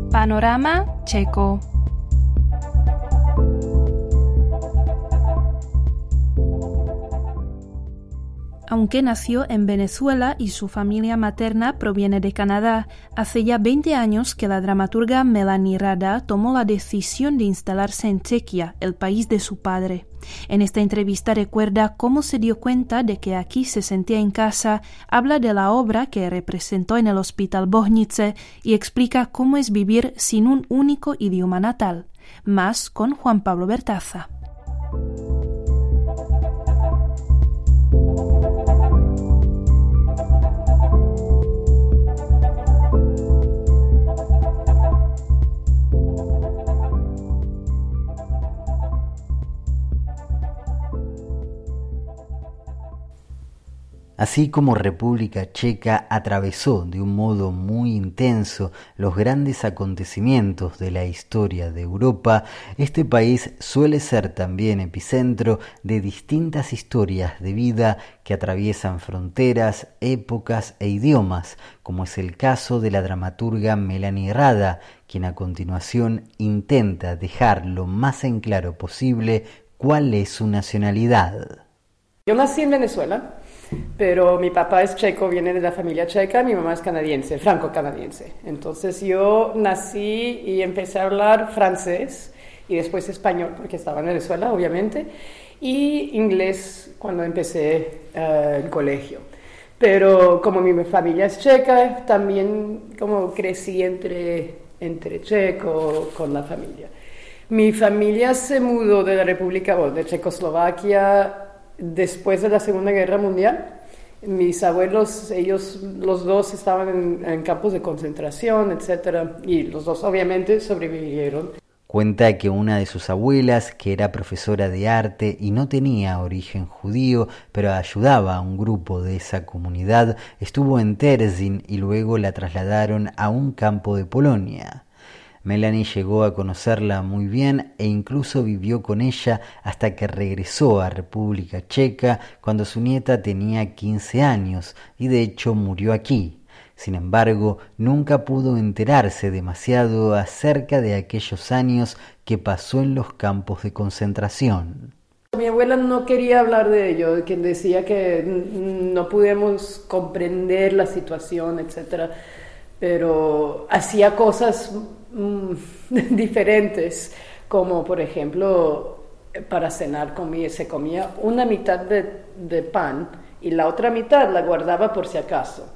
Panorama Checo. Aunque nació en Venezuela y su familia materna proviene de Canadá, hace ya 20 años que la dramaturga Melanie Rada tomó la decisión de instalarse en Chequia, el país de su padre. En esta entrevista recuerda cómo se dio cuenta de que aquí se sentía en casa, habla de la obra que representó en el Hospital Bohnice y explica cómo es vivir sin un único idioma natal. Más con Juan Pablo Bertaza. Así como República Checa atravesó de un modo muy intenso los grandes acontecimientos de la historia de Europa, este país suele ser también epicentro de distintas historias de vida que atraviesan fronteras, épocas e idiomas, como es el caso de la dramaturga Melanie Rada, quien a continuación intenta dejar lo más en claro posible cuál es su nacionalidad. Yo nací en Venezuela, pero mi papá es checo, viene de la familia checa, mi mamá es canadiense, franco-canadiense. Entonces yo nací y empecé a hablar francés y después español, porque estaba en Venezuela, obviamente, y inglés cuando empecé el colegio. Pero como mi familia es checa, también como crecí entre checo con la familia. Mi familia se mudó de la República, de Checoslovaquia, después de la Segunda Guerra Mundial. Mis abuelos, ellos los dos estaban en campos de concentración, etc. Y los dos obviamente sobrevivieron. Cuenta que una de sus abuelas, que era profesora de arte y no tenía origen judío, pero ayudaba a un grupo de esa comunidad, estuvo en Terezín y luego la trasladaron a un campo de Polonia. Melanie llegó a conocerla muy bien e incluso vivió con ella hasta que regresó a República Checa cuando su nieta tenía 15 años y de hecho murió aquí. Sin embargo, nunca pudo enterarse demasiado acerca de aquellos años que pasó en los campos de concentración. Mi abuela no quería hablar de ello, que decía que no podíamos comprender la situación, etc. Pero hacía cosas diferentes, como por ejemplo para cenar se comía una mitad de pan y la otra mitad la guardaba por si acaso.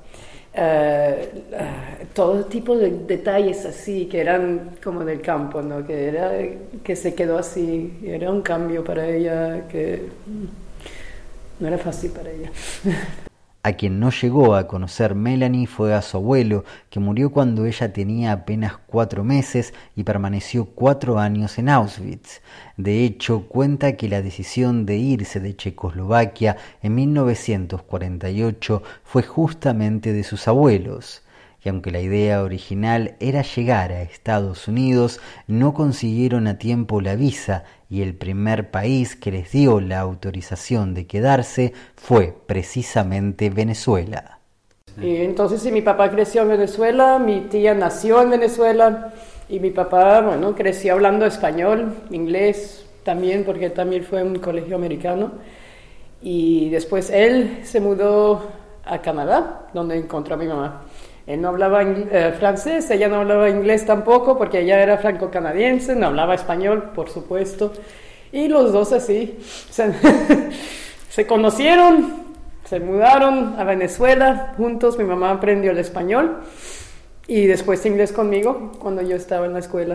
Todo tipo de detalles así que eran como del campo, ¿no? Que se quedó así, era un cambio para ella que no era fácil para ella. A quien no llegó a conocer Melanie fue a su abuelo, que murió cuando ella tenía apenas 4 meses y permaneció 4 años en Auschwitz. De hecho, cuenta que la decisión de irse de Checoslovaquia en 1948 fue justamente de sus abuelos. Y aunque la idea original era llegar a Estados Unidos, no consiguieron a tiempo la visa y el primer país que les dio la autorización de quedarse fue precisamente Venezuela. Y entonces mi papá creció en Venezuela, mi tía nació en Venezuela y mi papá, creció hablando español, inglés también, porque también fue un colegio americano. Y después él se mudó a Canadá, donde encontró a mi mamá. Él no hablaba francés, ella no hablaba inglés tampoco, porque ella era franco-canadiense, no hablaba español, por supuesto. Y los dos así se conocieron, se mudaron a Venezuela juntos. Mi mamá aprendió el español y después inglés conmigo cuando yo estaba en la escuela.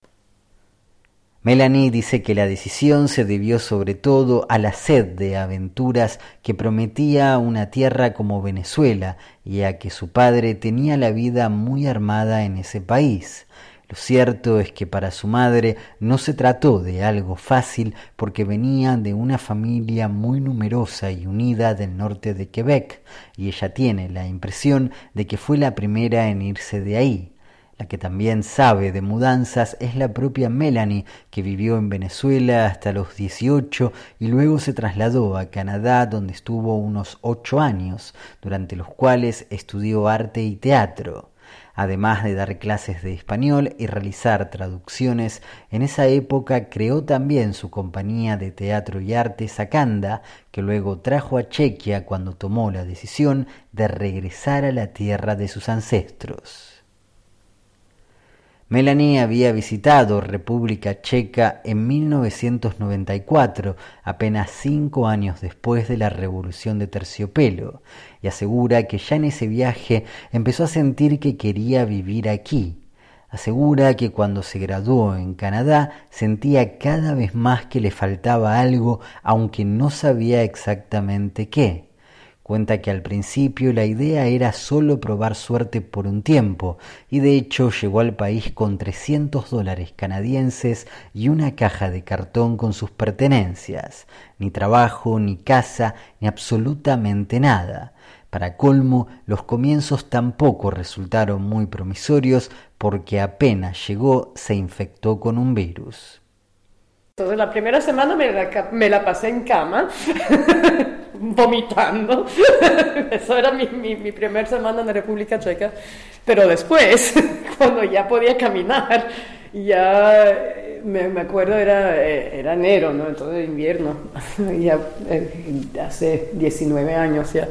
Melanie dice que la decisión se debió sobre todo a la sed de aventuras que prometía una tierra como Venezuela y a que su padre tenía la vida muy armada en ese país. Lo cierto es que para su madre no se trató de algo fácil porque venía de una familia muy numerosa y unida del norte de Quebec y ella tiene la impresión de que fue la primera en irse de ahí. La que también sabe de mudanzas es la propia Melanie, que vivió en Venezuela hasta los 18 y luego se trasladó a Canadá, donde estuvo unos 8 años, durante los cuales estudió arte y teatro. Además de dar clases de español y realizar traducciones, en esa época creó también su compañía de teatro y arte Sakanda, que luego trajo a Chequia cuando tomó la decisión de regresar a la tierra de sus ancestros. Melanie había visitado República Checa en 1994, apenas 5 años después de la Revolución de Terciopelo, y asegura que ya en ese viaje empezó a sentir que quería vivir aquí. Asegura que cuando se graduó en Canadá sentía cada vez más que le faltaba algo, aunque no sabía exactamente qué. Cuenta que al principio la idea era solo probar suerte por un tiempo, y de hecho llegó al país con $300 canadienses y una caja de cartón con sus pertenencias. Ni trabajo, ni casa, ni absolutamente nada. Para colmo, los comienzos tampoco resultaron muy promisorios porque apenas llegó se infectó con un virus. Entonces la primera semana me la pasé en cama, vomitando. Eso era mi primera semana en la República Checa. Pero después, cuando ya podía caminar, ya me acuerdo era enero, ¿no? Entonces invierno, ya hace 19 años ya.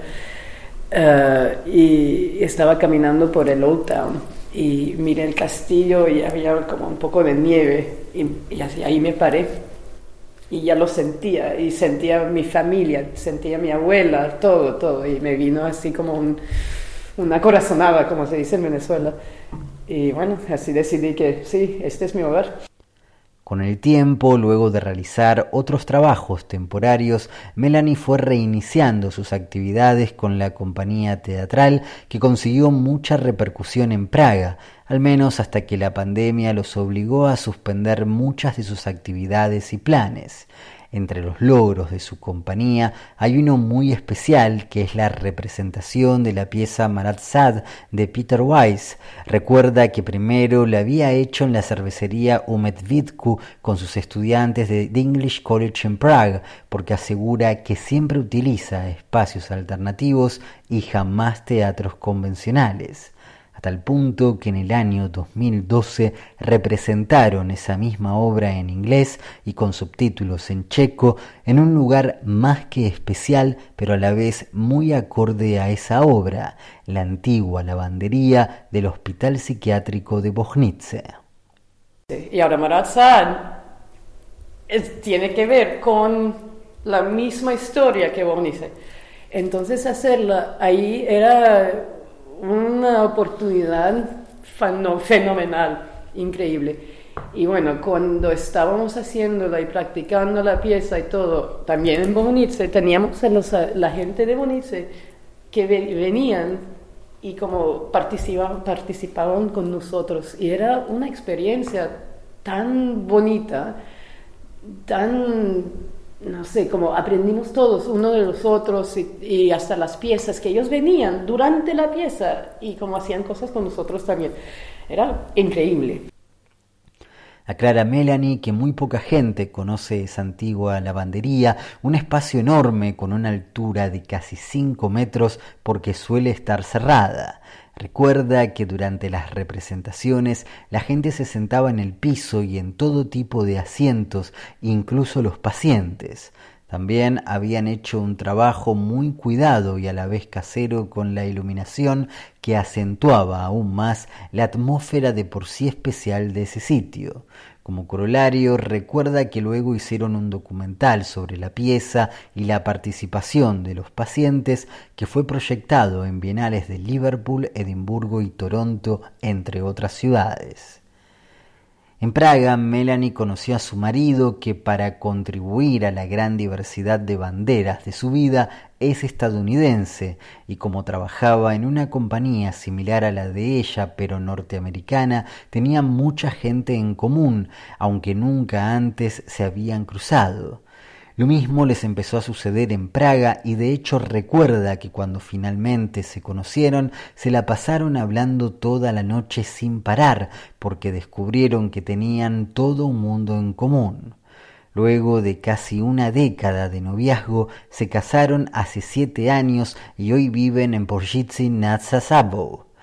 Y estaba caminando por el Old Town y miré el castillo y había como un poco de nieve y así, ahí me paré y ya lo sentía y sentía mi familia, sentía mi abuela, todo y me vino así como una corazonada, como se dice en Venezuela, y bueno, así decidí que sí, este es mi hogar. Con el tiempo, luego de realizar otros trabajos temporarios, Melanie fue reiniciando sus actividades con la compañía teatral que consiguió mucha repercusión en Praga, al menos hasta que la pandemia los obligó a suspender muchas de sus actividades y planes. Entre los logros de su compañía hay uno muy especial que es la representación de la pieza Marat Sad de Peter Weiss. Recuerda que primero la había hecho en la cervecería Umedvidku con sus estudiantes de The English College en Praga, porque asegura que siempre utiliza espacios alternativos y jamás teatros convencionales. A tal punto que en el año 2012 representaron esa misma obra en inglés y con subtítulos en checo en un lugar más que especial, pero a la vez muy acorde a esa obra, la antigua lavandería del Hospital Psiquiátrico de Bohnice. Y ahora Marat Sad tiene que ver con la misma historia que Bohnice. Entonces hacerla ahí era una oportunidad fenomenal, increíble. Y bueno, cuando estábamos haciéndola y practicando la pieza y todo, también en Bohnice, teníamos la gente de Bohnice que venían y como participaban con nosotros. Y era una experiencia tan bonita, tan... no sé, como aprendimos todos uno de los otros y hasta las piezas que ellos venían durante la pieza y como hacían cosas con nosotros también. Era increíble. Aclara Melanie que muy poca gente conoce esa antigua lavandería, un espacio enorme con una altura de casi 5 metros porque suele estar cerrada. Recuerda que durante las representaciones la gente se sentaba en el piso y en todo tipo de asientos, incluso los pacientes. También habían hecho un trabajo muy cuidado y a la vez casero con la iluminación que acentuaba aún más la atmósfera de por sí especial de ese sitio. Como corolario, recuerda que luego hicieron un documental sobre la pieza y la participación de los pacientes que fue proyectado en bienales de Liverpool, Edimburgo y Toronto, entre otras ciudades. En Praga, Melanie conoció a su marido, que para contribuir a la gran diversidad de banderas de su vida es estadounidense, y como trabajaba en una compañía similar a la de ella pero norteamericana, tenía mucha gente en común, aunque nunca antes se habían cruzado. Lo mismo les empezó a suceder en Praga y de hecho recuerda que cuando finalmente se conocieron se la pasaron hablando toda la noche sin parar porque descubrieron que tenían todo un mundo en común. Luego de casi una década de noviazgo se casaron hace 7 años y hoy viven en Porzhizy nad Sasavou.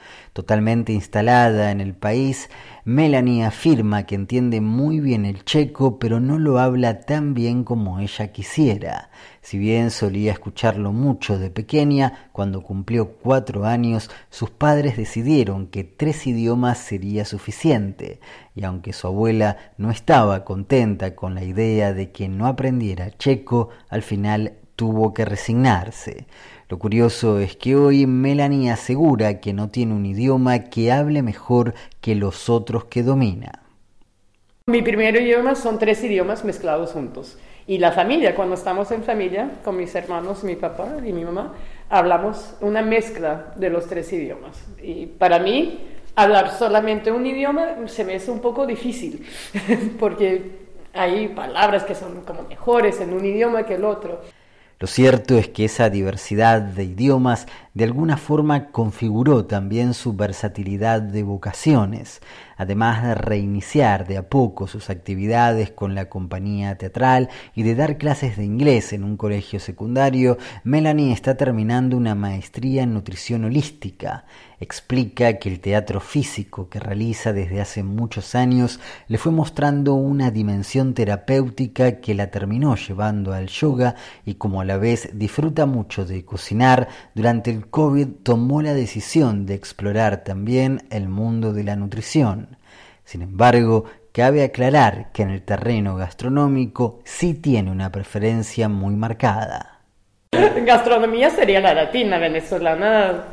Totalmente instalada en el país, Melanie afirma que entiende muy bien el checo, pero no lo habla tan bien como ella quisiera. Si bien solía escucharlo mucho de pequeña, cuando cumplió 4 años, sus padres decidieron que 3 idiomas sería suficiente, y aunque su abuela no estaba contenta con la idea de que no aprendiera checo, al final tuvo que resignarse. Lo curioso es que hoy Melanie asegura que no tiene un idioma que hable mejor que los otros que domina. Mi primer idioma son 3 idiomas mezclados juntos. Y la familia, cuando estamos en familia, con mis hermanos, mi papá y mi mamá, hablamos una mezcla de los 3 idiomas. Y para mí, hablar solamente un idioma se me hace un poco difícil, porque hay palabras que son como mejores en un idioma que el otro. Lo cierto es que esa diversidad de idiomas de alguna forma configuró también su versatilidad de vocaciones. Además de reiniciar de a poco sus actividades con la compañía teatral y de dar clases de inglés en un colegio secundario, Melanie está terminando una maestría en nutrición holística. Explica que el teatro físico que realiza desde hace muchos años le fue mostrando una dimensión terapéutica que la terminó llevando al yoga, y como a la vez disfruta mucho de cocinar, durante el COVID tomó la decisión de explorar también el mundo de la nutrición. Sin embargo, cabe aclarar que en el terreno gastronómico sí tiene una preferencia muy marcada. Gastronomía sería la latina, venezolana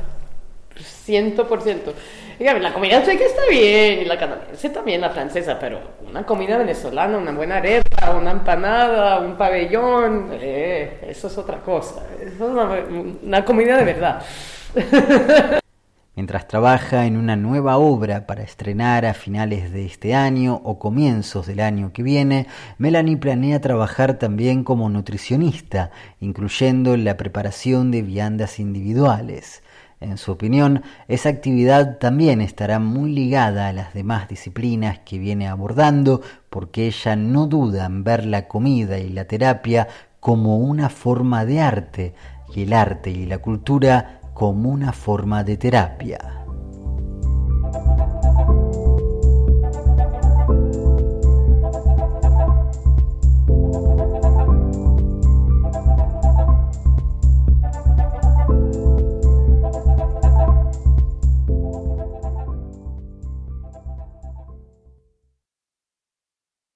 100%. Dígame, la comida checa está bien, y la canadiense también, la francesa, pero una comida venezolana, una buena arepa, una empanada, un pabellón, eso es otra cosa. Eso es una comida de verdad. Mientras trabaja en una nueva obra para estrenar a finales de este año o comienzos del año que viene, Melanie planea trabajar también como nutricionista, incluyendo la preparación de viandas individuales. En su opinión, esa actividad también estará muy ligada a las demás disciplinas que viene abordando, porque ella no duda en ver la comida y la terapia como una forma de arte, y el arte y la cultura como una forma de terapia.